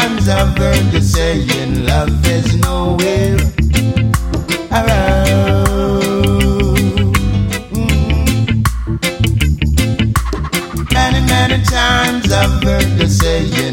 times I've heard you saying love is nowhere around. Many, many times I've heard you saying